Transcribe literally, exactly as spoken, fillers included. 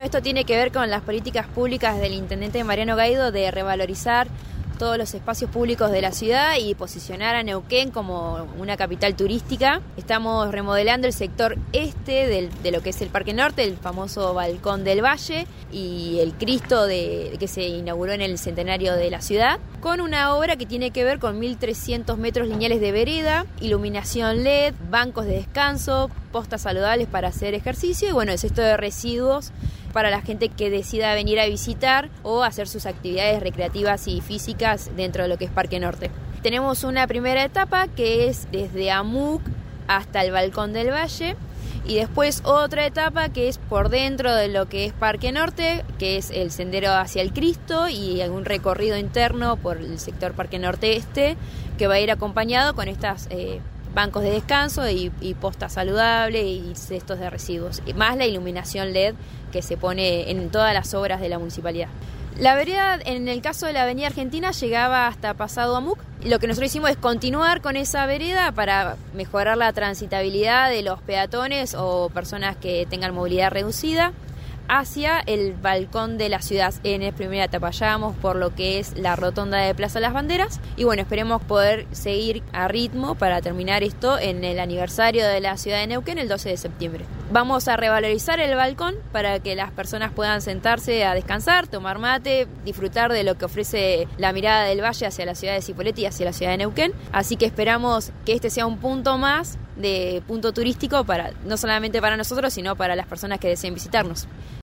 Esto tiene que ver con las políticas públicas del intendente Mariano Gaido de revalorizar todos los espacios públicos de la ciudad y posicionar a Neuquén como una capital turística. Estamos remodelando el sector este del, de lo que es el Parque Norte, el famoso Balcón del Valle y el Cristo de, que se inauguró en el centenario de la ciudad, con una obra que tiene que ver con mil trescientos metros lineales de vereda, iluminación L E D, bancos de descanso, postas saludables para hacer ejercicio y bueno, el cesto de residuos para la gente que decida venir a visitar o hacer sus actividades recreativas y físicas dentro de lo que es Parque Norte. Tenemos una primera etapa que es desde Amuc hasta el Balcón del Valle y después otra etapa que es por dentro de lo que es Parque Norte, que es el sendero hacia el Cristo y algún recorrido interno por el sector Parque Norte Este que va a ir acompañado con estas eh, bancos de descanso y, y postas saludables y cestos de residuos, y más la iluminación L E D que se pone en todas las obras de la municipalidad. La vereda, en el caso de la Avenida Argentina, llegaba hasta pasado Amuc. Lo que nosotros hicimos es continuar con esa vereda para mejorar la transitabilidad de los peatones o personas que tengan movilidad reducida hacia el balcón de la ciudad. En la primera etapa ya vamos por lo que es la rotonda de Plaza Las Banderas y bueno, esperemos poder seguir a ritmo para terminar esto en el aniversario de la ciudad de Neuquén el doce de septiembre. Vamos a revalorizar el balcón para que las personas puedan sentarse a descansar, tomar mate, disfrutar de lo que ofrece la mirada del valle hacia la ciudad de Cipolletti y hacia la ciudad de Neuquén. Así que esperamos que este sea un punto más de punto turístico para no solamente para nosotros, sino para las personas que deseen visitarnos.